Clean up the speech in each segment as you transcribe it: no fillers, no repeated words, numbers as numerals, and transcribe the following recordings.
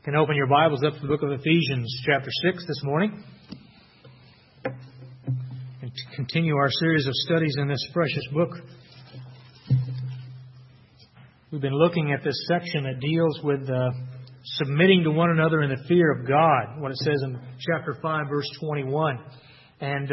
You can open your Bibles up to the book of Ephesians chapter 6 this morning and continue our series of studies in this precious book. We've been looking at this section that deals with submitting to one another in the fear of God, what it says in chapter 5, verse 21. And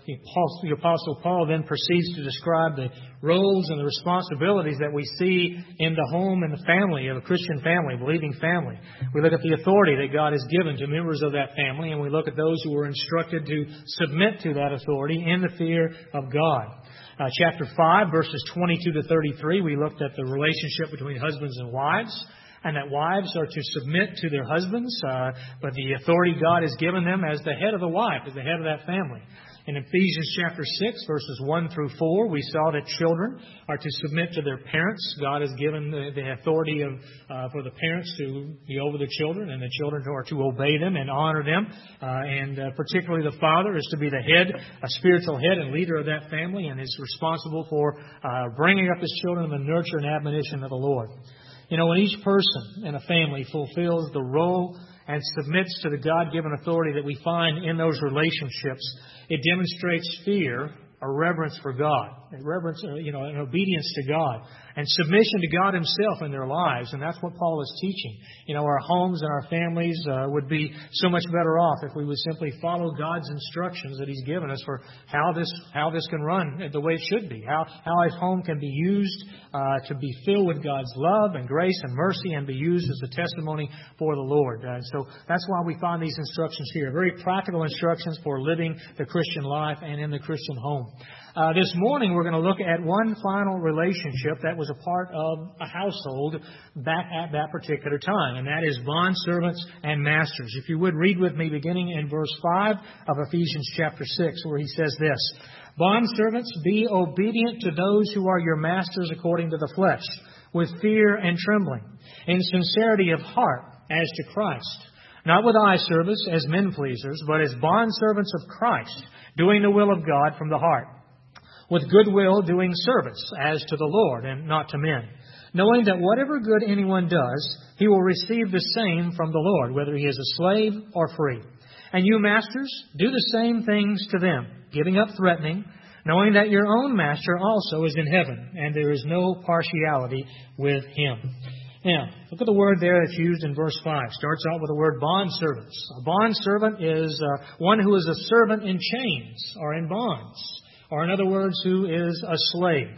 the Apostle Paul then proceeds to describe the roles and the responsibilities that we see in the home and the family, of a Christian family, believing family. We look at the authority that God has given to members of that family, and we look at those who were instructed to submit to that authority in the fear of God. Chapter 5, verses 22 to 33, we looked at the relationship between husbands and wives, and that wives are to submit to their husbands, but the authority God has given them as the head of the wife, as the head of that family. In Ephesians chapter 6, verses 1 through 4, we saw that children are to submit to their parents. God has given the authority for the parents to be over the children, and the children are to obey them and honor them. And particularly the father is to be the head, a spiritual head and leader of that family, and is responsible for bringing up his children in the nurture and admonition of the Lord. You know, when each person in a family fulfills the role and submits to the God-given authority that we find in those relationships, it demonstrates fear or reverence for God, an obedience to God, and submission to God Himself in their lives. And that's what Paul is teaching. You know, our homes and our families would be so much better off if we would simply follow God's instructions that He's given us for how this can run the way it should be, how a home can be used to be filled with God's love and grace and mercy and be used as a testimony for the Lord. So that's why we find these instructions here, very practical instructions for living the Christian life and in the Christian home. This morning we're going to look at one final relationship that was a part of a household back at that particular time, and that is bondservants and masters. If you would read with me beginning in verse 5 of Ephesians chapter 6, where he says this: "Bondservants, be obedient to those who are your masters according to the flesh, with fear and trembling, in sincerity of heart as to Christ, not with eye service as men pleasers, but as bondservants of Christ, doing the will of God from the heart, with good will doing service as to the Lord and not to men, knowing that whatever good anyone does, he will receive the same from the Lord, whether he is a slave or free. And you masters, do the same things to them, giving up threatening, knowing that your own master also is in heaven, and there is no partiality with him." Now, look at the word there that's used in verse 5. Starts out with the word bondservants. A bondservant is one who is a servant in chains or in bonds, or in other words, who is a slave.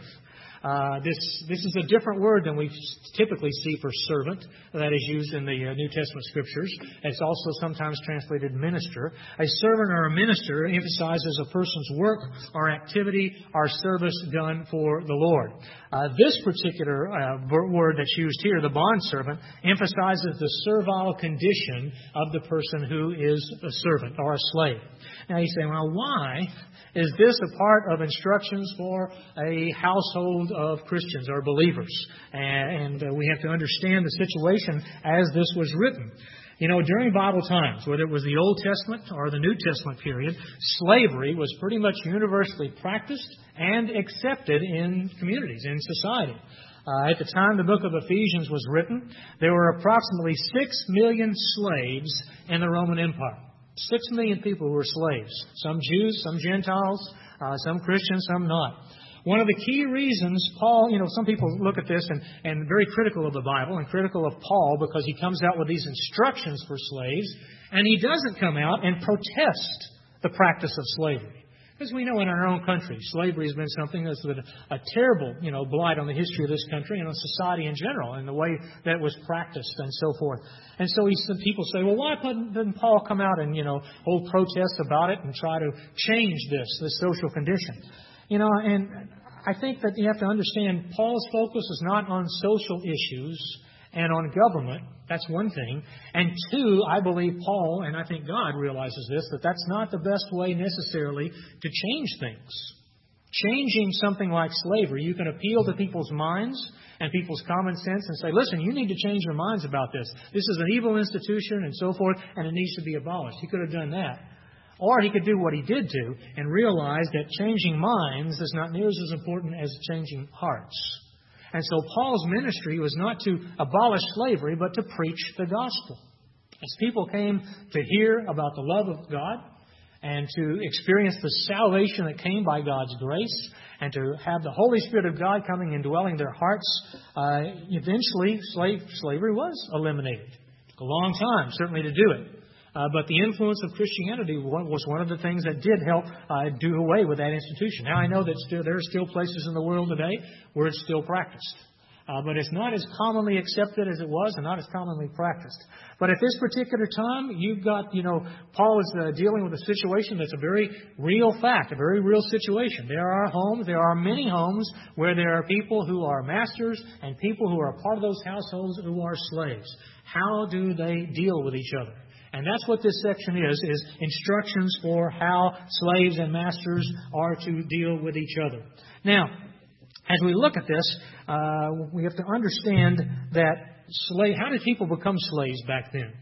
This is a different word than we typically see for servant that is used in the New Testament Scriptures. It's also sometimes translated minister. A servant or a minister emphasizes a person's work or activity or service done for the Lord. This particular word that's used here, the bondservant, emphasizes the servile condition of the person who is a servant or a slave. Now you say, well, why is this a part of instructions for a household of Christians or believers? And we have to understand the situation as this was written. You know, during Bible times, whether it was the Old Testament or the New Testament period, slavery was pretty much universally practiced and accepted in communities, in society. At the time the book of Ephesians was written, there were approximately 6 million slaves in the Roman Empire. 6 million people who were slaves. Some Jews, some Gentiles, some Christians, some not. One of the key reasons Paul, some people look at this and very critical of the Bible and critical of Paul because he comes out with these instructions for slaves, and he doesn't come out and protest the practice of slavery. Because we know in our own country, slavery has been something that's been a terrible, blight on the history of this country and on society in general, and the way that it was practiced and so forth. And so some people say, well, why didn't Paul come out and, hold protests about it and try to change this social condition? And I think that you have to understand Paul's focus is not on social issues and on government. That's one thing. And two, I believe Paul, and I think God realizes this, that that's not the best way necessarily to change things. Changing something like slavery, you can appeal to people's minds and people's common sense and say, listen, you need to change your minds about this. This is an evil institution and so forth, and it needs to be abolished. He could have done that. Or he could do what he did do and realize that changing minds is not nearly as important as changing hearts. And so Paul's ministry was not to abolish slavery, but to preach the gospel. As people came to hear about the love of God and to experience the salvation that came by God's grace and to have the Holy Spirit of God coming and dwelling in their hearts, eventually slavery was eliminated. It took a long time, certainly, to do it. But the influence of Christianity was one of the things that did help do away with that institution. Now, I know that there are still places in the world today where it's still practiced. But it's not as commonly accepted as it was and not as commonly practiced. But at this particular time, you've got, Paul is dealing with a situation that's a very real fact, a very real situation. There are many homes where there are people who are masters and people who are a part of those households who are slaves. How do they deal with each other? And that's what this section is instructions for how slaves and masters are to deal with each other. Now, as we look at this, we have to understand that how did people become slaves back then?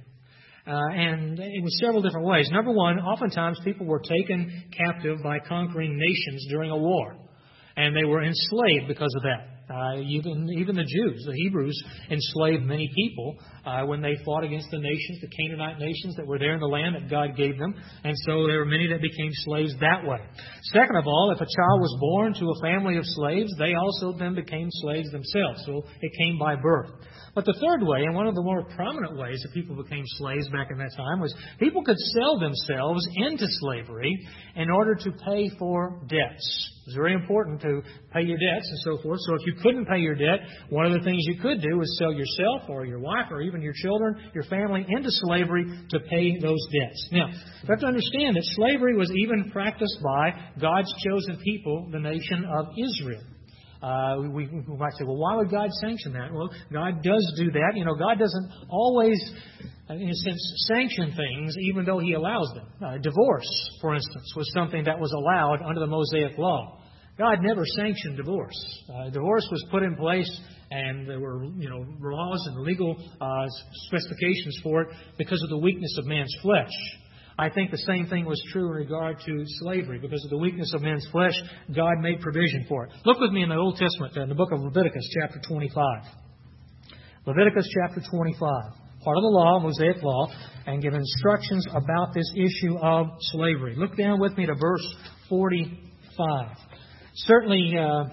And it was several different ways. Number one, oftentimes people were taken captive by conquering nations during a war. And they were enslaved because of that. Even the Jews, the Hebrews, enslaved many people when they fought against the nations, the Canaanite nations that were there in the land that God gave them. And so there were many that became slaves that way. Second of all, if a child was born to a family of slaves, they also then became slaves themselves. So it came by birth. But the third way, and one of the more prominent ways that people became slaves back in that time, was people could sell themselves into slavery in order to pay for debts. It was very important to pay your debts and so forth. So if you couldn't pay your debt, one of the things you could do was sell yourself or your wife or even your children, your family, into slavery to pay those debts. Now, you have to understand that slavery was even practiced by God's chosen people, the nation of Israel. We might say, well, why would God sanction that? Well, God does do that. God doesn't always, in a sense, sanction things, even though He allows them. Divorce, for instance, was something that was allowed under the Mosaic Law. God never sanctioned divorce. Divorce was put in place, and there were, laws and legal specifications for it because of the weakness of man's flesh. I think the same thing was true in regard to slavery. Because of the weakness of men's flesh, God made provision for it. Look with me in the Old Testament, in the book of Leviticus, chapter 25. Leviticus, chapter 25. Part of the law, Mosaic law, and give instructions about this issue of slavery. Look down with me to verse 45. Certainly,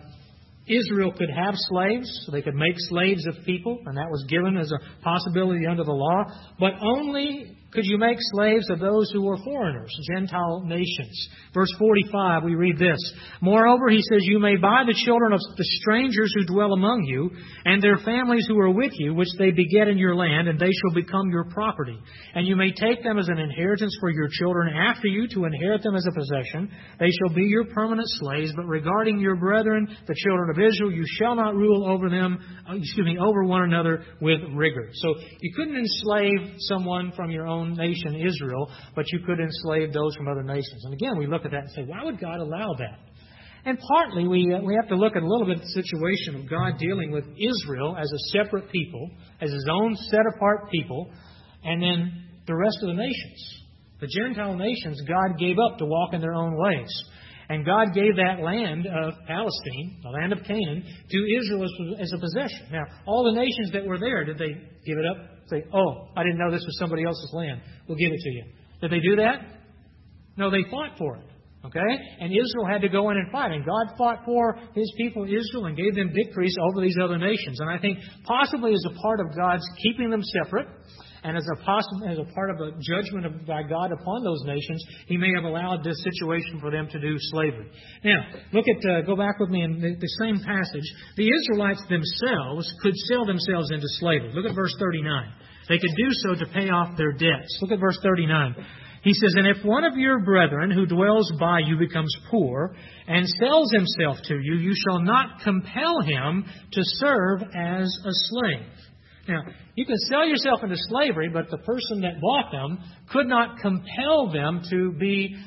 Israel could have slaves, so they could make slaves of people, and that was given as a possibility under the law. But only could you make slaves of those who were foreigners, Gentile nations. Verse 45, we read this. Moreover, he says, you may buy the children of the strangers who dwell among you, and their families who are with you, which they beget in your land, and they shall become your property. And you may take them as an inheritance for your children after you to inherit them as a possession. They shall be your permanent slaves. But regarding your brethren, the children of Israel, you shall not rule over them, over one another with rigor. So you couldn't enslave someone from your own nation, Israel, but you could enslave those from other nations. And again, we look at that and say, why would God allow that? And partly we have to look at a little bit at the situation of God dealing with Israel as a separate people, as His own set-apart people, and then the rest of the nations. The Gentile nations God gave up to walk in their own ways. And God gave that land of Palestine, the land of Canaan, to Israel as a possession. Now, all the nations that were there, did they give it up? Say, oh, I didn't know this was somebody else's land. We'll give it to you. Did they do that? No, they fought for it. Okay? And Israel had to go in and fight. And God fought for His people Israel and gave them victories over these other nations. And I think possibly as a part of God's keeping them separate, and as a part of a judgment by God upon those nations, He may have allowed this situation for them to do slavery. Now, go back with me in the same passage. The Israelites themselves could sell themselves into slavery. Look at verse 39. They could do so to pay off their debts. Look at verse 39. He says, and if one of your brethren who dwells by you becomes poor and sells himself to you, you shall not compel him to serve as a slave. Now, you can sell yourself into slavery, but the person that bought them could not compel them to be,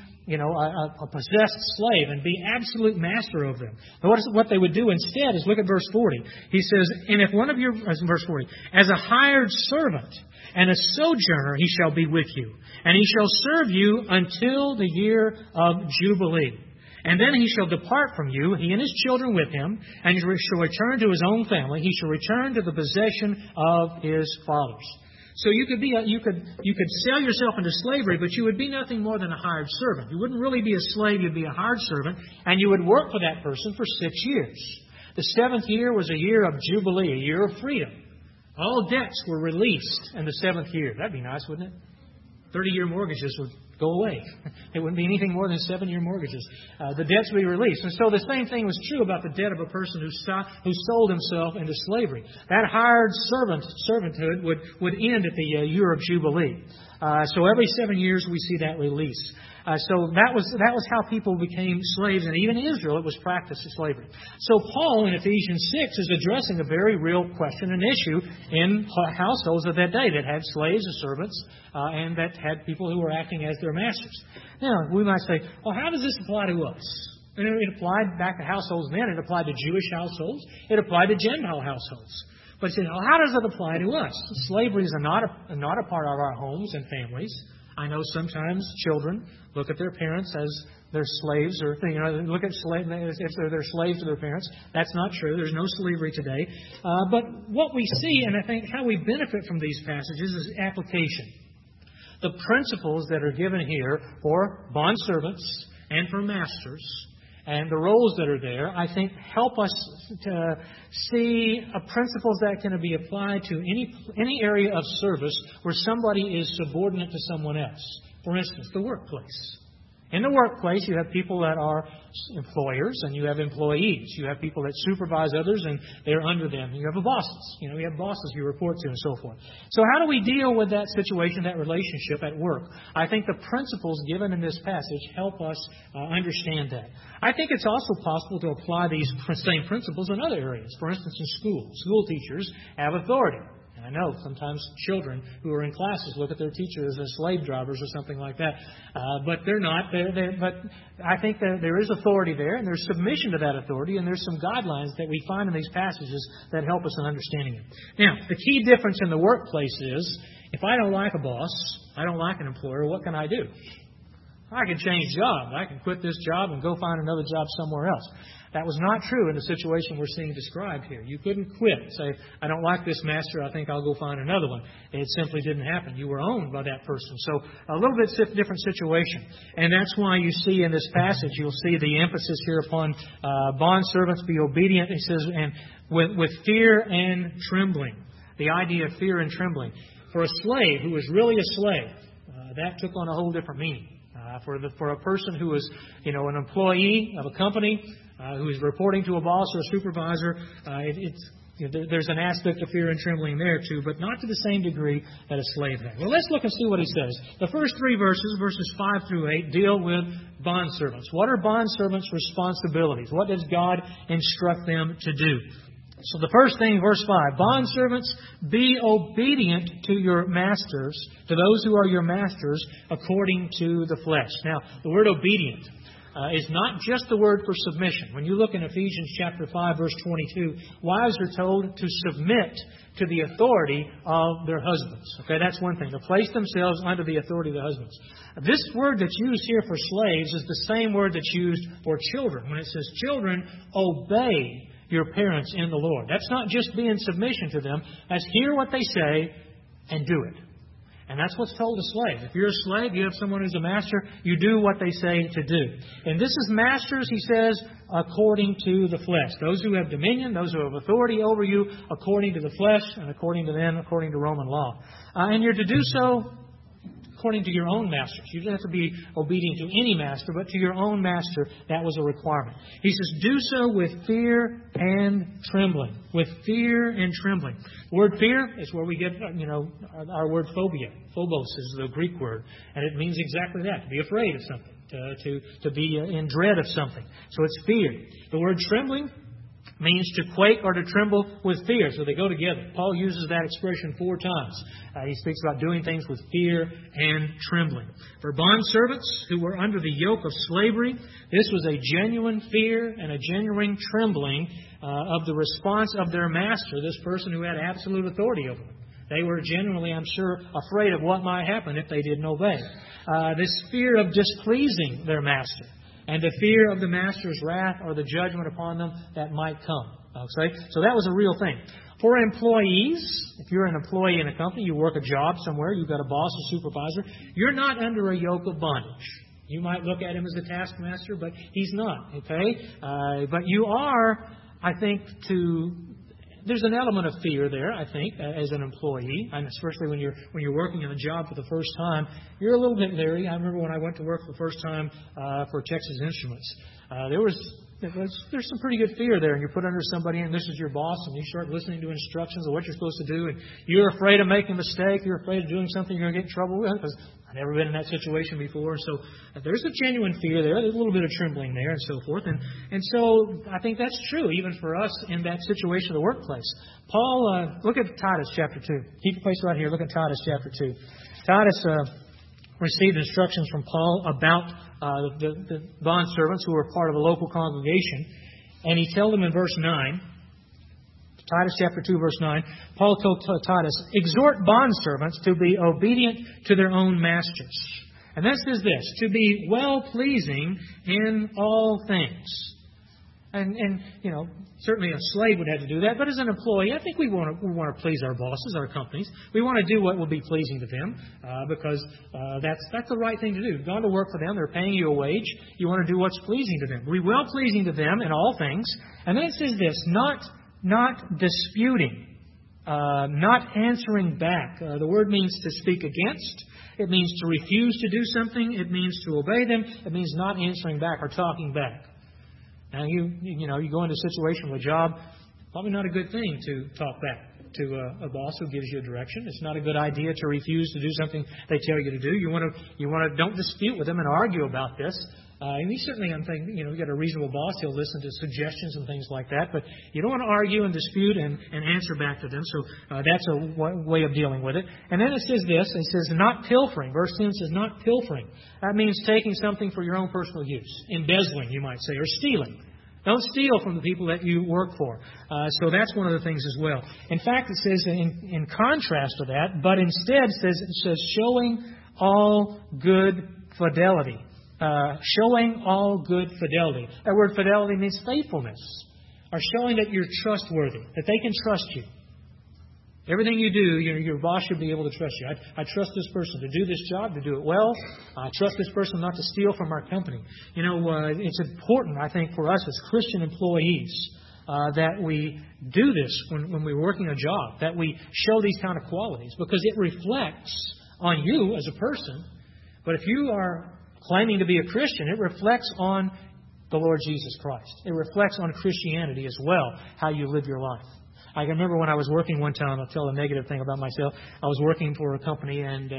a possessed slave and be absolute master over them. But what they would do instead is look at verse 40. He says, and if one of your, verse 40, as a hired servant and a sojourner he shall be with you, and he shall serve you until the year of Jubilee. And then he shall depart from you, he and his children with him, and he shall return to his own family. He shall return to the possession of his fathers. So you could sell yourself into slavery, but you would be nothing more than a hired servant. You wouldn't really be a slave, you'd be a hired servant, and you would work for that person for 6 years. The 7th year was a year of jubilee, a year of freedom. All debts were released in the 7th year. That'd be nice, wouldn't it? 30-year mortgages would go away. It wouldn't be anything more than 7-year mortgages. The debts would be released. And so the same thing was true about the debt of a person who sold himself into slavery. That hired servanthood would end at the year of Jubilee. So every 7 years we see that release. So that was how people became slaves, and even in Israel it was practiced as slavery. So Paul in Ephesians 6 is addressing a very real question and issue in households of that day that had slaves as servants and that had people who were acting as their masters. Now, we might say, well, how does this apply to us? And it applied back to households then. It applied to Jewish households. It applied to Gentile households. But you say, well, how does it apply to us? Slavery is not a part of our homes and families. I know sometimes children look at their parents as their slaves, or look at if they're slaves to their parents. That's not true. There's no slavery today. But what we see, and I think how we benefit from these passages, is application. The principles that are given here for bondservants and for masters, and the roles that are there, I think help us to see principles that can be applied to any area of service where somebody is subordinate to someone else. For instance, the workplace. In the workplace, you have people that are employers and you have employees. You have people that supervise others and they're under them. You have bosses. You have bosses you report to and so forth. So how do we deal with that situation, that relationship at work? I think the principles given in this passage help us understand that. I think it's also possible to apply these same principles in other areas. For instance, in school. School teachers have authority. I know sometimes children who are in classes look at their teachers as slave drivers or something like that, but they're not. But I think that there is authority there, and there's submission to that authority, and there's some guidelines that we find in these passages that help us in understanding it. Now, the key difference in the workplace is, if I don't like a boss, I don't like an employer, what can I do? I can change jobs. I can quit this job and go find another job somewhere else. That was not true in the situation we're seeing described here. You couldn't quit. Say, I don't like this master, I think I'll go find another one. It simply didn't happen. You were owned by that person. So a little bit different situation. And that's why you see in this passage, you'll see the emphasis here upon bondservants be obedient. He says, and with fear and trembling. The idea of fear and trembling. For a slave who was really a slave, that took on a whole different meaning. For a person who is, an employee of a company, who is reporting to a boss or a supervisor, there's an aspect of fear and trembling there too, but not to the same degree that a slave had. Well, let's look and see what he says. The first 3 verses 5 through 8, deal with bondservants. What are bondservants' responsibilities? What does God instruct them to do? So the first thing, verse 5, bondservants, be obedient to your masters, to those who are your masters, according to the flesh. Now, the word obedient is not just the word for submission. When you look in Ephesians chapter 5, verse 22, wives are told to submit to the authority of their husbands. Okay, that's one thing, to place themselves under the authority of the husbands. This word that's used here for slaves is the same word that's used for children. When it says, children, obey your parents in the Lord. That's not just be in submission to them. That's hear what they say and do it. And that's what's told to slaves. If you're a slave, you have someone who's a master, you do what they say to do. And this is masters, he says, according to the flesh. Those who have dominion, those who have authority over you, according to the flesh, and according to Roman law. And you're to do so according to your own masters. You don't have to be obedient to any master, but to your own master, that was a requirement. He says, do so with fear and trembling. With fear and trembling. The word fear is where we get, our word phobia. Phobos is the Greek word, and it means exactly that, to be afraid of something, to be in dread of something. So it's fear. The word trembling means to quake or to tremble with fear. So they go together. Paul uses that expression 4 times. He speaks about doing things with fear and trembling. For bondservants who were under the yoke of slavery, this was a genuine fear and a genuine trembling of the response of their master, this person who had absolute authority over them. They were genuinely, I'm sure, afraid of what might happen if they didn't obey. This fear of displeasing their master. and the fear of the master's wrath or the judgment upon them that might come. Okay? So that was a real thing. For employees, if you're an employee in a company, you work a job somewhere, you've got a boss, a supervisor, you're not under a yoke of bondage. You might look at him as a taskmaster, but he's not. Okay? But you are, I think, there's an element of fear there, I think, as an employee, and especially when you're working in a job for the first time, you're a little bit leery. I remember when I went to work for the first time for Texas Instruments, there's some pretty good fear there, and you're put under somebody, and this is your boss, and you start listening to instructions of what you're supposed to do, and you're afraid of making a mistake, you're afraid of doing something you're going to get in trouble with, because I've never been in that situation before. So there's a genuine fear there. There's a little bit of trembling there and so forth. And so I think that's true even for us in that situation of the workplace. Paul, look at Titus chapter 2. Keep your place right here. Look at Titus chapter 2. Titus received instructions from Paul about the bondservants who were part of a local congregation. And he told them in verse 9, Titus chapter 2, verse 9, Paul told Titus, exhort bondservants to be obedient to their own masters. And that says this, to be well-pleasing in all things. And you know, certainly a slave would have to do that, but as an employee, I think we want to please our bosses, our companies. We want to do what will be pleasing to them because that's the right thing to do. You've gone to work for them, they're paying you a wage. You want to do what's pleasing to them. Be well-pleasing to them in all things. And then it says this, not disputing, not answering back. The word means to speak against. It means to refuse to do something. It means to obey them. It means not answering back or talking back. Now, you go into a situation with a job, probably not a good thing to talk back to a boss who gives you a direction. It's not a good idea to refuse to do something they tell you to do. You want to don't dispute with them and argue about this. And you certainly, I'm thinking, you got a reasonable boss, he'll listen to suggestions and things like that. But you don't want to argue and dispute and answer back to them. So that's a way of dealing with it. And then it says this, it says not pilfering. Verse 10 says not pilfering. That means taking something for your own personal use. Embezzling, you might say, or stealing. Don't steal from the people that you work for. So that's one of the things as well. In fact, it says in contrast to that, but instead it says showing all good fidelity. Showing all good fidelity. That word fidelity means faithfulness. Or showing that you're trustworthy, that they can trust you. Everything you do, your boss should be able to trust you. I trust this person to do this job, to do it well. I trust this person not to steal from our company. It's important, I think, for us as Christian employees that we do this when we're working a job, that we show these kind of qualities, because it reflects on you as a person. But if you are claiming to be a Christian, it reflects on the Lord Jesus Christ. It reflects on Christianity as well, how you live your life. I can remember when I was working one time, I'll tell a negative thing about myself. I was working for a company and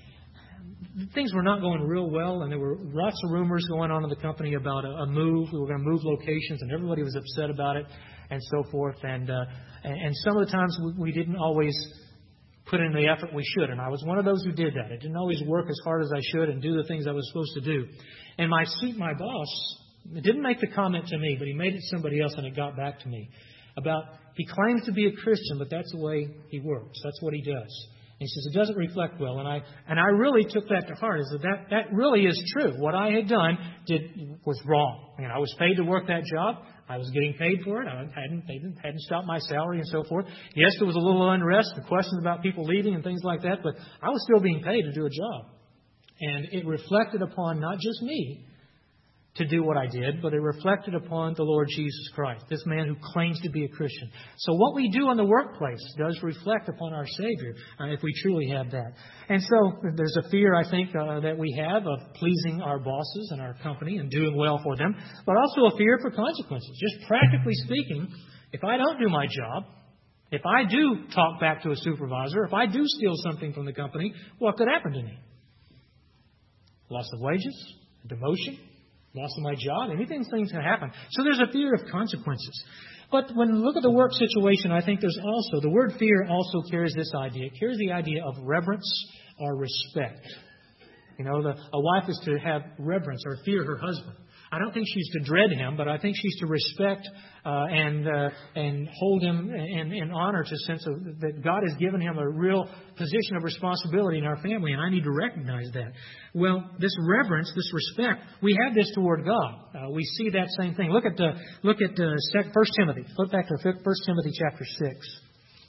things were not going real well, and there were lots of rumors going on in the company about a move. We were going to move locations, and everybody was upset about it and so forth. And some of the times we didn't always put in the effort we should. And I was one of those who did that. I didn't always work as hard as I should and do the things I was supposed to do. And my boss didn't make the comment to me, but he made it to somebody else, and it got back to me about he claims to be a Christian, but that's the way he works. That's what he does. And he says it doesn't reflect well. And I really took that to heart. Is that really is true. What I had done was wrong. I was paid to work that job. I was getting paid for it. They hadn't stopped my salary and so forth. Yes, there was a little unrest and questions about people leaving and things like that, but I was still being paid to do a job. And it reflected upon not just me to do what I did, but it reflected upon the Lord Jesus Christ, this man who claims to be a Christian. So what we do in the workplace does reflect upon our Savior, if we truly have that. And so there's a fear, I think, that we have of pleasing our bosses and our company and doing well for them, but also a fear for consequences. Just practically speaking, if I don't do my job, if I do talk back to a supervisor, if I do steal something from the company, what could happen to me? Loss of wages, demotion, loss of my job, things can happen. So there's a fear of consequences. But when we look at the work situation, I think there's also, the word fear also carries this idea. It carries the idea of reverence or respect. A wife is to have reverence or fear her husband. I don't think she's to dread him, but I think she's to respect and hold him in honor, to a sense of that God has given him a real position of responsibility in our family, and I need to recognize that. Well, this reverence, this respect, we have this toward God. We see that same thing. Look at 1 Timothy. Flip back to 1 Timothy chapter 6.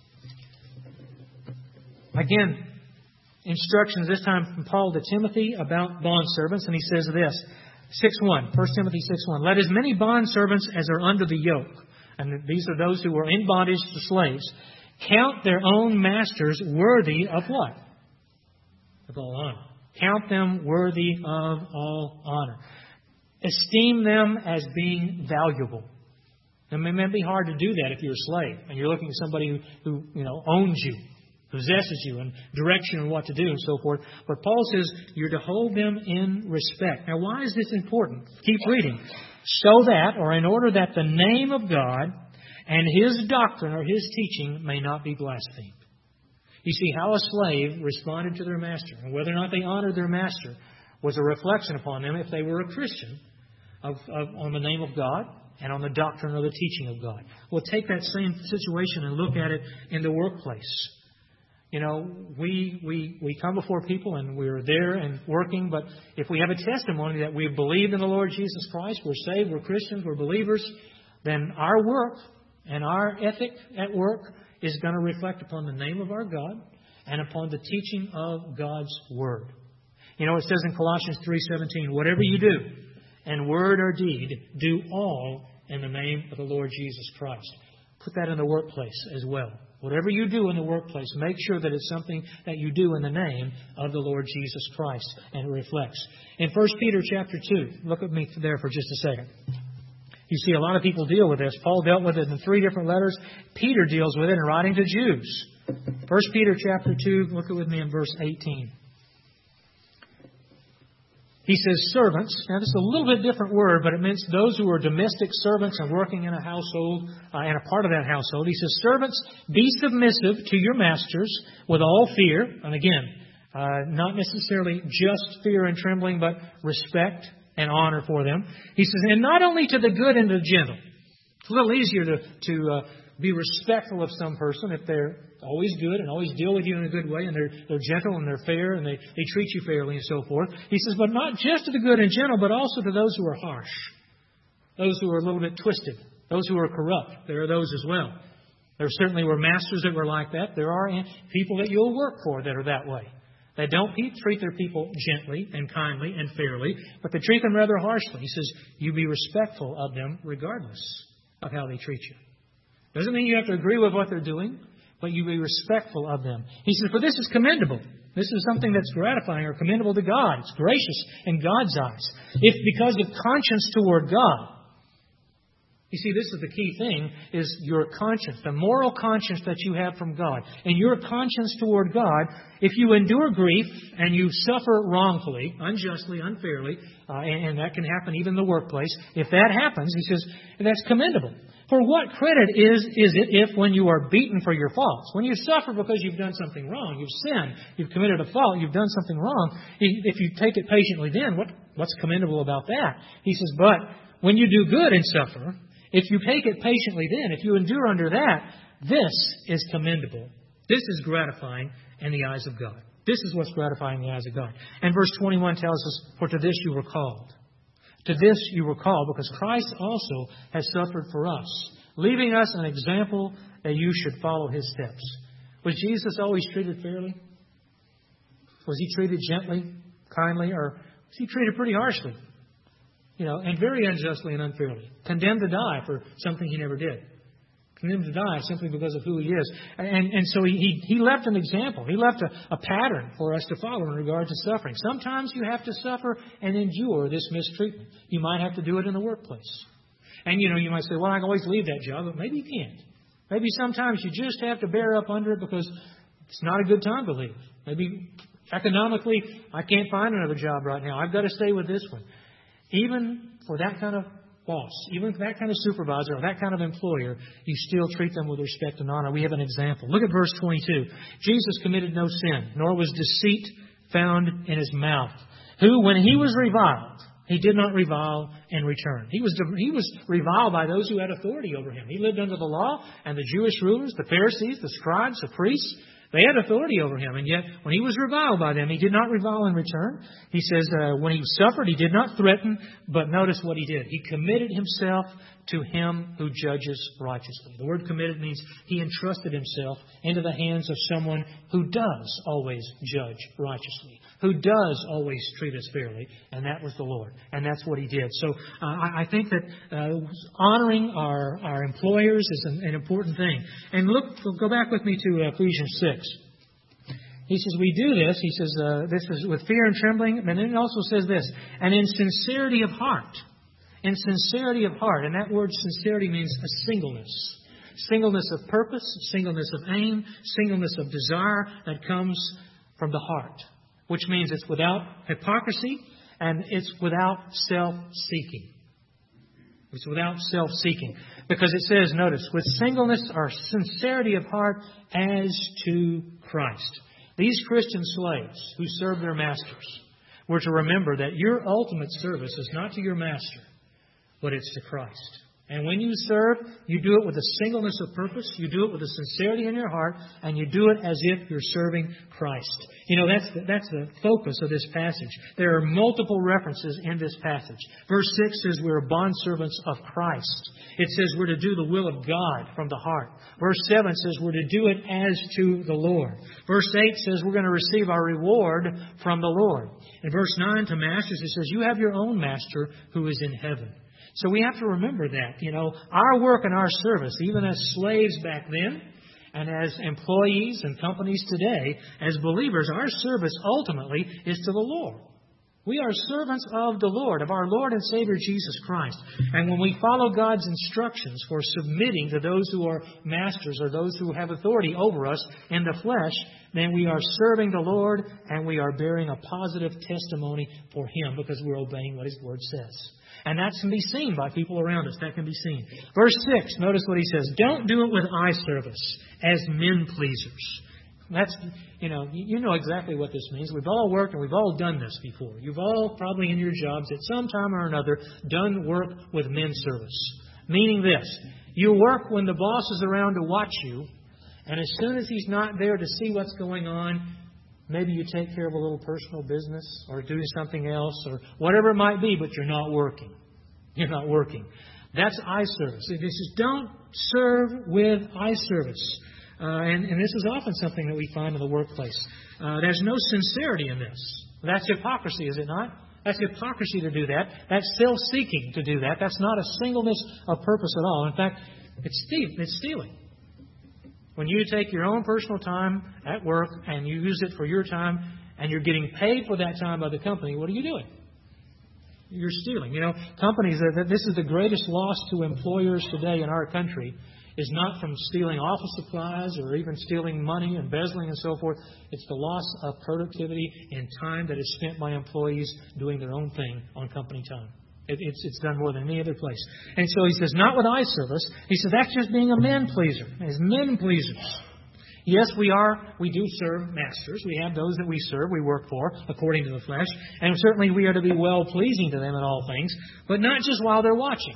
Again, instructions this time from Paul to Timothy about bondservants, and he says this. 6:1, 1 Timothy 6:1. Let as many bondservants as are under the yoke, and these are those who are in bondage to slaves, count their own masters worthy of what? Of all honor. Count them worthy of all honor. Esteem them as being valuable. It may be hard to do that if you're a slave and you're looking at somebody who owns you, possesses you, and directs you on what to do and so forth. But Paul says you're to hold them in respect. Now, why is this important? Keep reading. So that, or in order that the name of God and His doctrine or His teaching may not be blasphemed. You see, how a slave responded to their master, and whether or not they honored their master, was a reflection upon them, if they were a Christian, on the name of God and on the doctrine or the teaching of God. We'll take that same situation and look at it in the workplace. We come before people and we're there and working, but if we have a testimony that we've believed in the Lord Jesus Christ, we're saved, we're Christians, we're believers, then our work and our ethic at work is going to reflect upon the name of our God and upon the teaching of God's Word. It says in Colossians 3:17, whatever you do, in word or deed, do all in the name of the Lord Jesus Christ. Put that in the workplace as well. Whatever you do in the workplace, make sure that it's something that you do in the name of the Lord Jesus Christ, and it reflects. In 1 Peter chapter 2, look at me there for just a second. You see, a lot of people deal with this. Paul dealt with it in 3 different letters. Peter deals with it in writing to Jews. 1 Peter chapter 2, look with me in verse 18. He says servants. Now, this is a little bit different word, but it means those who are domestic servants and working in a household and a part of that household. He says, servants, be submissive to your masters with all fear. And again, not necessarily just fear and trembling, but respect and honor for them. He says, and not only to the good and the gentle. It's a little easier to be respectful of some person if they're always good and always deal with you in a good way, and they're gentle and they're fair and they treat you fairly and so forth. He says, but not just to the good and gentle, but also to those who are harsh, those who are a little bit twisted, those who are corrupt. There are those as well. There certainly were masters that were like that. There are people that you'll work for that are that way. They don't treat their people gently and kindly and fairly, but they treat them rather harshly. He says, you be respectful of them regardless of how they treat you. Doesn't mean you have to agree with what they're doing, but you be respectful of them. He says, for this is commendable. This is something that's gratifying or commendable to God. It's gracious in God's eyes. If because of conscience toward God. You see, this is the key thing, is your conscience, the moral conscience that you have from God. And your conscience toward God, if you endure grief and you suffer wrongfully, unjustly, unfairly, and that can happen even in the workplace, if that happens, he says, that's commendable. For what credit is it if when you are beaten for your faults, when you suffer because you've done something wrong, you've sinned, you've committed a fault, you've done something wrong, if you take it patiently then, what's commendable about that? He says, but when you do good and suffer, if you take it patiently then, if you endure under that, this is commendable. This is gratifying in the eyes of God. This is what's gratifying in the eyes of God. And verse 21 tells us, for to this you were called. To this you were called, because Christ also has suffered for us, leaving us an example that you should follow His steps. Was Jesus always treated fairly? Was He treated gently, kindly, or was He treated pretty harshly? And very unjustly and unfairly. Condemned to die for something He never did. Condemned to die simply because of who He is. And so he left an example. He left a pattern for us to follow in regard to suffering. Sometimes you have to suffer and endure this mistreatment. You might have to do it in the workplace. And you might say, well, I can always leave that job, but maybe you can't. Maybe sometimes you just have to bear up under it because it's not a good time to leave. Maybe economically, I can't find another job right now. I've got to stay with this one. Even for that kind of boss, even for that kind of supervisor or that kind of employer, you still treat them with respect and honor. We have an example. Look at verse 22. Jesus committed no sin, nor was deceit found in His mouth, who, when He was reviled, He did not revile in return. He was reviled by those who had authority over him. He lived under the law, and the Jewish rulers, the Pharisees, the scribes, the priests, they had authority over him. And yet, when he was reviled by them, he did not revile in return. He says when he suffered, he did not threaten, but notice what he did. He committed himself to him who judges righteously. The word committed means he entrusted himself into the hands of someone who does always judge righteously, who does always treat us fairly, and that was the Lord. And that's what he did. So I think that honoring our employers is an important thing. And look, go back with me to Ephesians 6. He says, we do this. He says, this is with fear and trembling. And then it also says this, and in sincerity of heart. In sincerity of heart. And that word sincerity means a singleness. Singleness of purpose, singleness of aim, singleness of desire that comes from the heart. Which means it's without hypocrisy and it's without self-seeking. It's without self-seeking. Because it says, notice, with singleness or sincerity of heart as to Christ. These Christian slaves who serve their masters were to remember that your ultimate service is not to your master, but it's to Christ. And when you serve, you do it with a singleness of purpose, you do it with a sincerity in your heart, and you do it as if you're serving Christ. You know, that's the focus of this passage. There are multiple references in this passage. Verse 6 says we're bondservants of Christ. It says we're to do the will of God from the heart. Verse 7 says we're to do it as to the Lord. Verse 8 says we're going to receive our reward from the Lord. In verse 9 to masters, it says you have your own master who is in heaven. So we have to remember that, you know, our work and our service, even as slaves back then and as employees and companies today, as believers, our service ultimately is to the Lord. We are servants of the Lord, of our Lord and Savior Jesus Christ. And when we follow God's instructions for submitting to those who are masters or those who have authority over us in the flesh, then we are serving the Lord and we are bearing a positive testimony for Him because we're obeying what His Word says. And that can be seen by people around us. That can be seen. Verse 6, notice what he says. Don't do it with eye service as men pleasers. That's, you know exactly what this means. We've all worked and we've all done this before. You've all probably in your jobs at some time or another done work with men service. Meaning this, you work when the boss is around to watch you, and as soon as he's not there to see what's going on, maybe you take care of a little personal business or do something else or whatever it might be, but you're not working. You're not working. That's eye service. It says, don't serve with eye service. And this is often something that we find in the workplace. There's no sincerity in this. That's hypocrisy, is it not? That's hypocrisy to do that. That's self-seeking to do that. That's not a singleness of purpose at all. In fact, it's stealing. When you take your own personal time at work and you use it for your time and you're getting paid for that time by the company, what are you doing? You're stealing. You know, companies, this is the greatest loss to employers today in our country, is not from stealing office supplies or even stealing money, embezzling and so forth. It's the loss of productivity and time that is spent by employees doing their own thing on company time. It's done more than any other place. And so he says, not with eye service. He says, that's just being a man pleaser. As men pleasers. Yes, we do serve masters. We have those that we serve, we work for, according to the flesh. And certainly we are to be well-pleasing to them in all things, but not just while they're watching.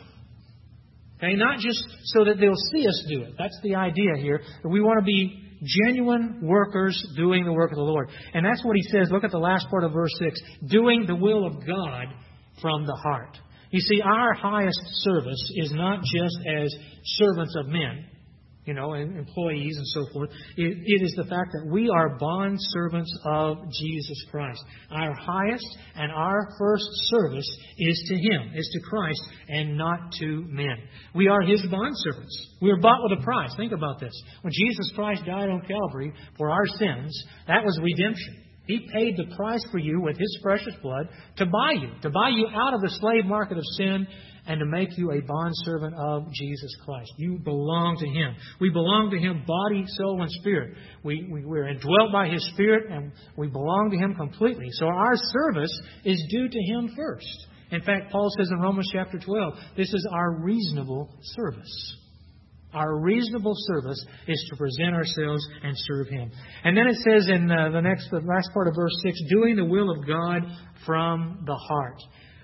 Okay, not just so that they'll see us do it. That's the idea here. We want to be genuine workers doing the work of the Lord. And that's what he says. Look at the last part of verse 6. Doing the will of God from the heart. You see, our highest service is not just as servants of men, and employees and so forth. It is the fact that we are bond servants of Jesus Christ. Our highest and our first service is to Him, is to Christ, and not to men. We are His bond servants. We are bought with a price. Think about this. When Jesus Christ died on Calvary for our sins, that was redemption. He paid the price for you with His precious blood to buy you out of the slave market of sin and to make you a bondservant of Jesus Christ. You belong to Him. We belong to Him body, soul, and spirit. We're indwelt by His Spirit and we belong to Him completely. So our service is due to Him first. In fact, Paul says in Romans chapter 12, this is our reasonable service. Our reasonable service is to present ourselves and serve Him. And then it says in the last part of verse 6, doing the will of God from the heart.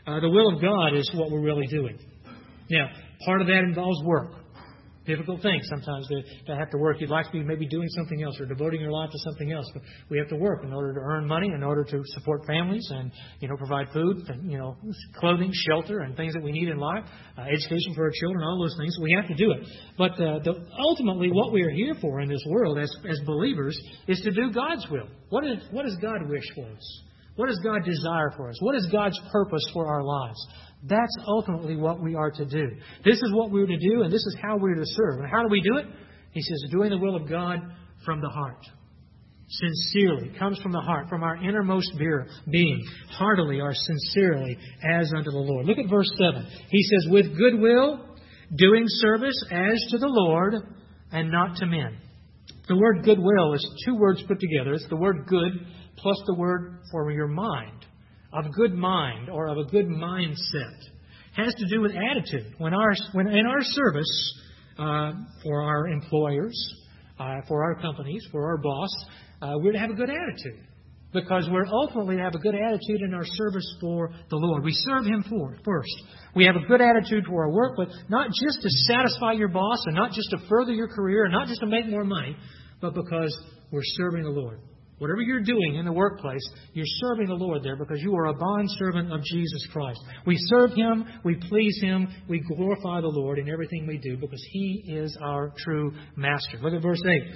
The will of God is what we're really doing. Now, part of that involves work. Difficult thing sometimes to have to work. You'd like to be maybe doing something else or devoting your life to something else. But we have to work in order to earn money, in order to support families and, provide food and, clothing, shelter, and things that we need in life, education for our children, all those things. We have to do it. But ultimately, what we are here for in this world as believers is to do God's will. What does God wish for us? What does God desire for us? What is God's purpose for our lives? That's ultimately what we are to do. This is what we're to do, and this is how we're to serve. And how do we do it? He says, doing the will of God from the heart. Sincerely. Comes from the heart, from our innermost being. Heartily or sincerely as unto the Lord. Look at verse 7. He says, with goodwill, doing service as to the Lord and not to men. The word goodwill is two words put together. It's the word good plus the word for your mind. Of good mind or of a good mindset. Has to do with attitude. When in our service for our employers, for our companies, for our boss, we're to have a good attitude. Because we're ultimately to have a good attitude in our service for the Lord. We serve Him first. We have a good attitude for our work, but not just to satisfy your boss and not just to further your career and not just to make more money, but because we're serving the Lord. Whatever you're doing in the workplace, you're serving the Lord there because you are a bondservant of Jesus Christ. We serve Him, we please Him, we glorify the Lord in everything we do because He is our true Master. Look at verse 8.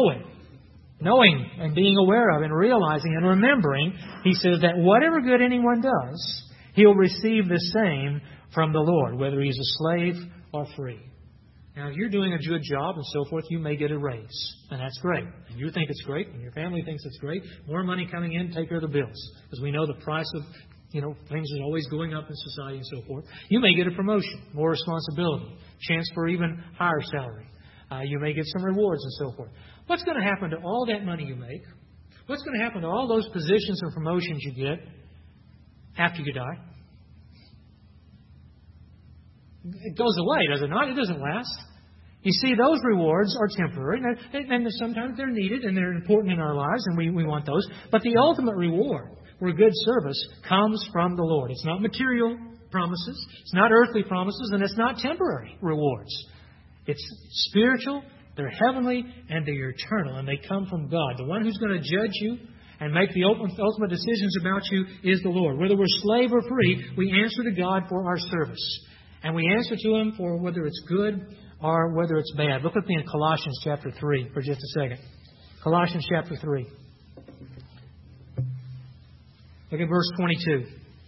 Knowing and being aware of and realizing and remembering, he says that whatever good anyone does, he'll receive the same from the Lord, whether he's a slave or free. Now, if you're doing a good job and so forth, you may get a raise. And that's great. And you think it's great, and your family thinks it's great. More money coming in, take care of the bills. Because we know the price of, things is always going up in society and so forth. You may get a promotion, more responsibility, chance for even higher salary. You may get some rewards and so forth. What's going to happen to all that money you make? What's going to happen to all those positions and promotions you get after you die? It goes away, does it not? It doesn't last. You see, those rewards are temporary, and sometimes they're needed and they're important in our lives, and we want those. But the ultimate reward for good service comes from the Lord. It's not material promises, it's not earthly promises, and it's not temporary rewards. It's spiritual, they're heavenly, and they're eternal, and they come from God. The one who's going to judge you and make the ultimate decisions about you is the Lord. Whether we're slave or free, we answer to God for our service. And we answer to Him for whether it's good or whether it's bad. Look with me in Colossians chapter 3 for just a second. Colossians chapter 3. Look at verse 22.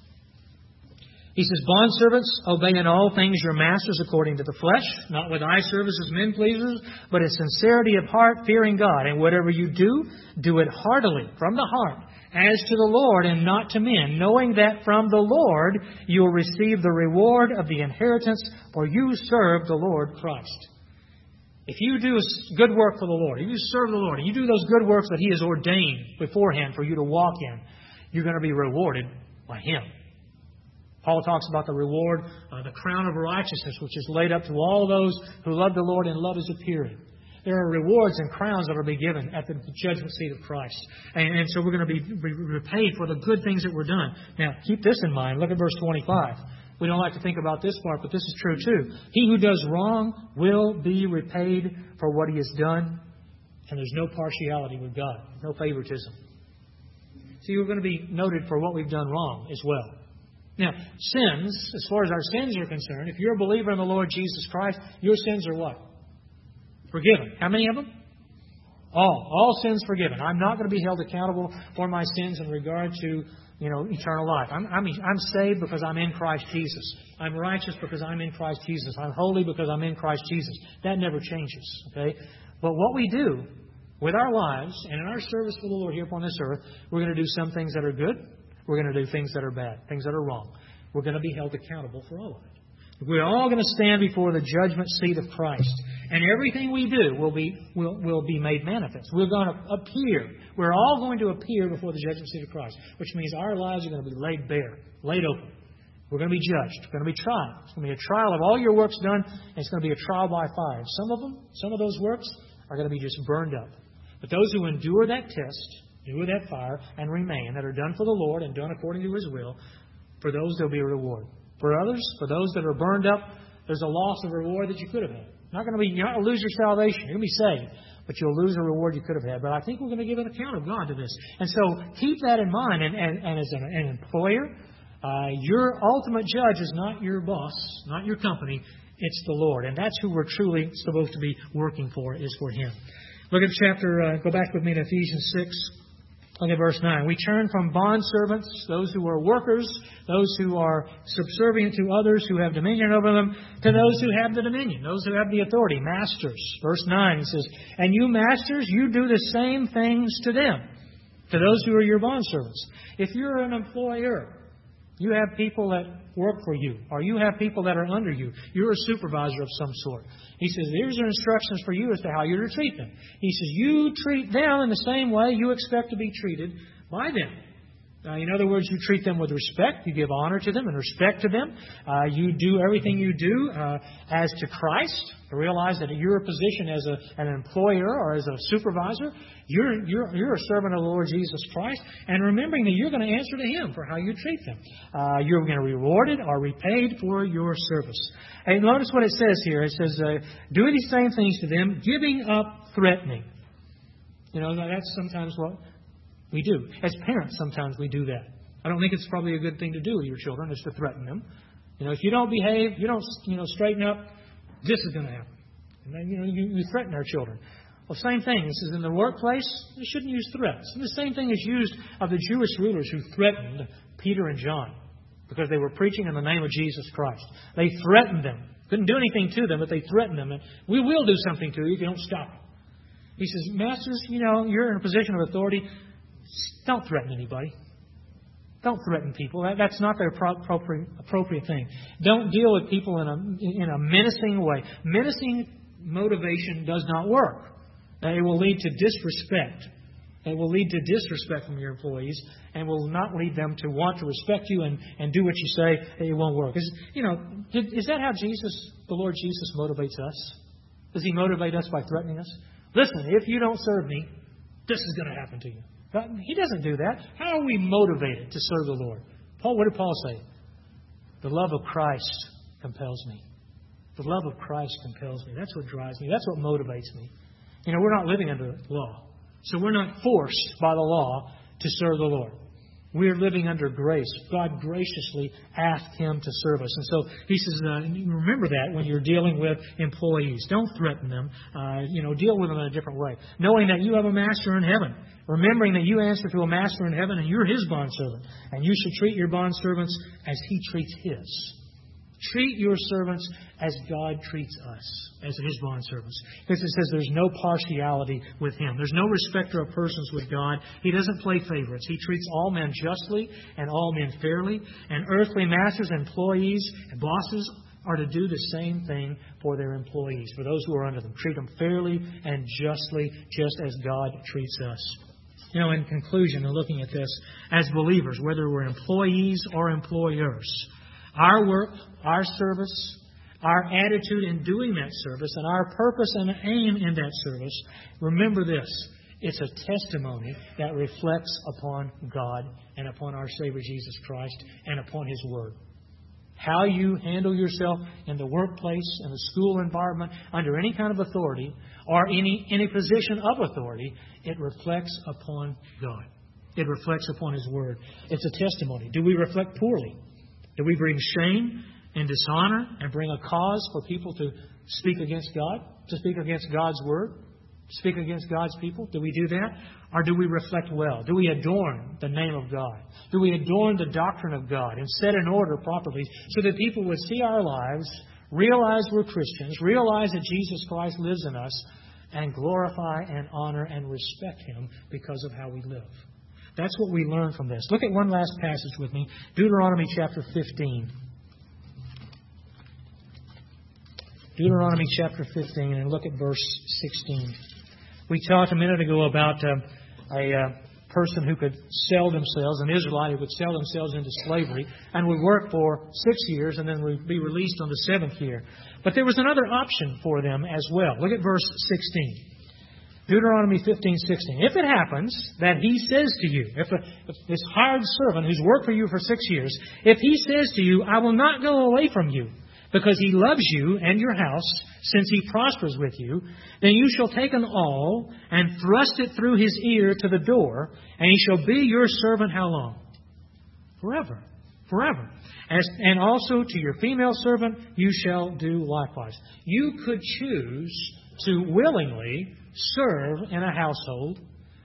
He says, bondservants, obey in all things your masters according to the flesh, not with eye service as men pleasers, but in sincerity of heart, fearing God. And whatever you do, do it heartily, from the heart, as to the Lord and not to men, knowing that from the Lord you will receive the reward of the inheritance, for you serve the Lord Christ. If you do good work for the Lord, if you serve the Lord, and you do those good works that He has ordained beforehand for you to walk in, you're going to be rewarded by Him. Paul talks about the reward, the crown of righteousness, which is laid up to all those who love the Lord and love His appearing. There are rewards and crowns that will be given at the judgment seat of Christ. And so we're going to be repaid for the good things that were done. Now, keep this in mind. Look at verse 25. We don't like to think about this part, but this is true too. He who does wrong will be repaid for what he has done. And there's no partiality with God, no favoritism. See, we're going to be noted for what we've done wrong as well. Now, sins, as far as our sins are concerned, if you're a believer in the Lord Jesus Christ, your sins are what? Forgiven. How many of them? All sins forgiven. I'm not going to be held accountable for my sins in regard to, eternal life. I'm saved because I'm in Christ Jesus. I'm righteous because I'm in Christ Jesus. I'm holy because I'm in Christ Jesus. That never changes. Okay? But what we do with our lives and in our service for the Lord here upon this earth, we're going to do some things that are good. We're going to do things that are bad, things that are wrong. We're going to be held accountable for all of it. We're all going to stand before the judgment seat of Christ. And everything we do will be made manifest. We're going to appear. We're all going to appear before the judgment seat of Christ, which means our lives are going to be laid bare, laid open. We're going to be judged. We're going to be tried. It's going to be a trial of all your works done, and it's going to be a trial by fire. Some of those works are going to be just burned up. But those who endure that test, endure that fire, and remain, that are done for the Lord and done according to His will, For those, there'll be a reward. For others, for those that are burned up, there's a loss of reward that you could have had. You're not going to lose your salvation. You're going to be saved, but you'll lose a reward you could have had. But I think we're going to give an account of God to this. And so keep that in mind. And as an employer, your ultimate judge is not your boss, not your company. It's the Lord. And that's who we're truly supposed to be working for, is for Him. Look at go back with me to Ephesians 6. Look at verse 9. We turn from bondservants, those who are workers, those who are subservient to others, who have dominion over them, to those who have the dominion, those who have the authority, masters. Verse 9, it says, and you masters, you do the same things to them, to those who are your bondservants. If you're an employer, you have people that work for you, or you have people that are under you. You're a supervisor of some sort. He says, here's your instructions for you as to how you're to treat them. He says, you treat them in the same way you expect to be treated by them. In other words, you treat them with respect. You give honor to them and respect to them. You do everything you do as to Christ. Realize that you're a position as an employer or as a supervisor. You're a servant of the Lord Jesus Christ. And remembering that you're going to answer to Him for how you treat them. You're going to be rewarded or repaid for your service. And notice what it says here. It says, do these same things to them, giving up threatening. That's sometimes what we do. As parents, sometimes we do that. I don't think it's probably a good thing to do with your children, is to threaten them. If you don't behave, you don't straighten up, this is going to happen. And then, you threaten our children. Well, same thing. This is in the workplace. You shouldn't use threats. And the same thing is used of the Jewish rulers who threatened Peter and John because they were preaching in the name of Jesus Christ. They threatened them. Couldn't do anything to them, but they threatened them. And we will do something to you if you don't stop it. He says, masters, you're in a position of authority. Don't threaten anybody. Don't threaten people. That's not the appropriate thing. Don't deal with people in a menacing way. Menacing motivation does not work. It will lead to disrespect. It will lead to disrespect from your employees and will not lead them to want to respect you and do what you say. It won't work. Is that how the Lord Jesus motivates us? Does He motivate us by threatening us? Listen, if you don't serve me, this is going to happen to you. He doesn't do that. How are we motivated to serve the Lord? What did Paul say? The love of Christ compels me. The love of Christ compels me. That's what drives me. That's what motivates me. We're not living under law. So we're not forced by the law to serve the Lord. We're living under grace. God graciously asked Him to serve us. And so He says, remember that when you're dealing with employees. Don't threaten them. Deal with them in a different way. Knowing that you have a master in heaven. Remembering that you answer to a master in heaven and you're His bondservant. And you should treat your bondservants as He treats His. Treat your servants as God treats us, as His bondservants. Because it says there's no partiality with Him. There's no respecter of persons with God. He doesn't play favorites. He treats all men justly and all men fairly. And earthly masters, employees, and bosses are to do the same thing for their employees, for those who are under them. Treat them fairly and justly, just as God treats us. In conclusion, and looking at this, as believers, whether we're employees or employers, our work, our service, our attitude in doing that service, and our purpose and aim in that service, remember this. It's a testimony that reflects upon God and upon our Savior Jesus Christ and upon His Word. How you handle yourself in the workplace, in the school environment, under any kind of authority, or any position of authority, it reflects upon God. It reflects upon His Word. It's a testimony. Do we reflect poorly? Do we bring shame and dishonor and bring a cause for people to speak against God, to speak against God's Word, to speak against God's people? Do we do that? Or do we reflect well? Do we adorn the name of God? Do we adorn the doctrine of God and set in order properly so that people would see our lives, realize we're Christians, realize that Jesus Christ lives in us, and glorify and honor and respect Him because of how we live? That's what we learn from this. Look at one last passage with me. Deuteronomy chapter 15. Deuteronomy chapter 15, and look at verse 16. We talked a minute ago about a person who could sell themselves, an Israelite who could sell themselves into slavery and would work for 6 years and then would be released on the 7th year. But there was another option for them as well. Look at verse 16. Deuteronomy 15:16. If it happens that he says to you, if this hired servant who's worked for you for 6 years, if he says to you, I will not go away from you, because he loves you and your house, since he prospers with you, then you shall take an awl and thrust it through his ear to the door, and he shall be your servant how long? Forever. Forever. And also to your female servant you shall do likewise. You could choose to willingly serve in a household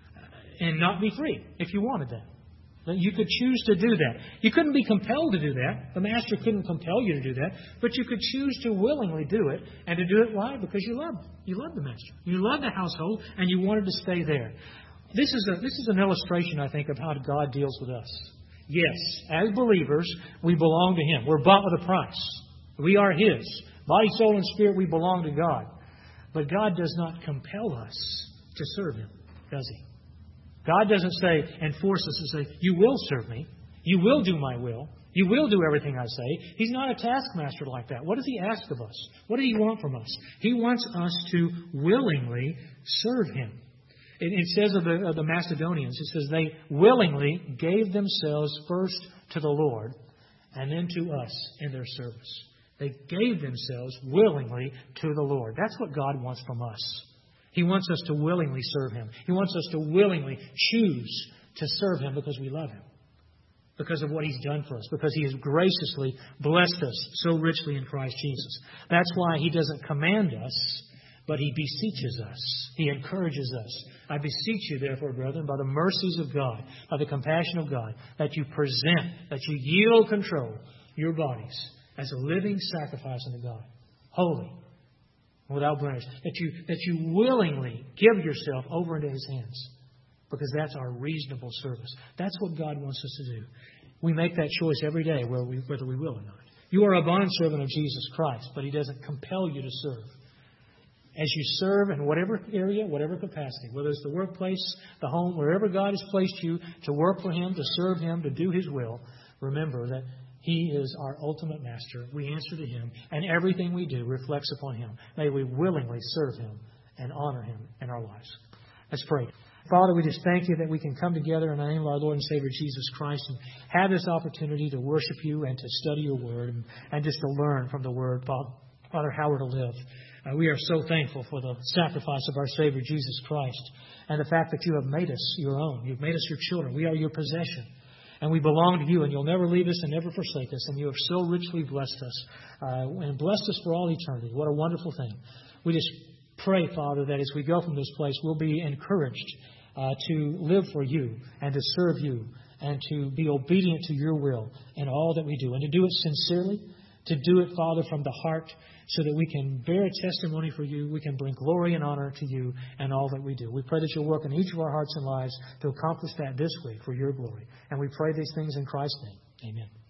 and not be free if you wanted that. You could choose to do that. You couldn't be compelled to do that. The master couldn't compel you to do that. But you could choose to willingly do it. And to do it, why? Because you love the master. You love the household and you wanted to stay there. This is an illustration, I think, of how God deals with us. Yes, as believers, we belong to Him. We're bought with a price. We are His. Body, soul, and spirit, we belong to God. But God does not compel us to serve Him, does He? God doesn't say and force us to say, you will serve me. You will do my will. You will do everything I say. He's not a taskmaster like that. What does He ask of us? What does He want from us? He wants us to willingly serve Him. It says of the Macedonians, it says they willingly gave themselves first to the Lord and then to us in their service. They gave themselves willingly to the Lord. That's what God wants from us. He wants us to willingly serve Him. He wants us to willingly choose to serve Him because we love Him. Because of what He's done for us. Because He has graciously blessed us so richly in Christ Jesus. That's why He doesn't command us, but He beseeches us. He encourages us. I beseech you, therefore, brethren, by the mercies of God, by the compassion of God, that you present, that you yield control, your bodies, as a living sacrifice unto God. Holy, without blemish. That you willingly give yourself over into His hands. Because that's our reasonable service. That's what God wants us to do. We make that choice every day, whether we will or not. You are a bondservant of Jesus Christ, but He doesn't compel you to serve. As you serve in whatever area, whatever capacity, whether it's the workplace, the home, wherever God has placed you to work for Him, to serve Him, to do His will, remember that He is our ultimate master. We answer to Him, and everything we do reflects upon Him. May we willingly serve Him and honor Him in our lives. Let's pray. Father, we just thank You that we can come together in the name of our Lord and Savior Jesus Christ and have this opportunity to worship You and to study Your Word and just to learn from the Word, Father, how we're to live. We are so thankful for the sacrifice of our Savior Jesus Christ and the fact that You have made us Your own. You've made us Your children. We are Your possession. And we belong to You, and You'll never leave us and never forsake us. And You have so richly blessed us and blessed us for all eternity. What a wonderful thing. We just pray, Father, that as we go from this place, we'll be encouraged to live for You and to serve You and to be obedient to Your will in all that we do. And to do it sincerely, to do it, Father, from the heart, so that we can bear a testimony for You. We can bring glory and honor to You in all that we do. We pray that You'll work in each of our hearts and lives to accomplish that this week for Your glory. And we pray these things in Christ's name. Amen.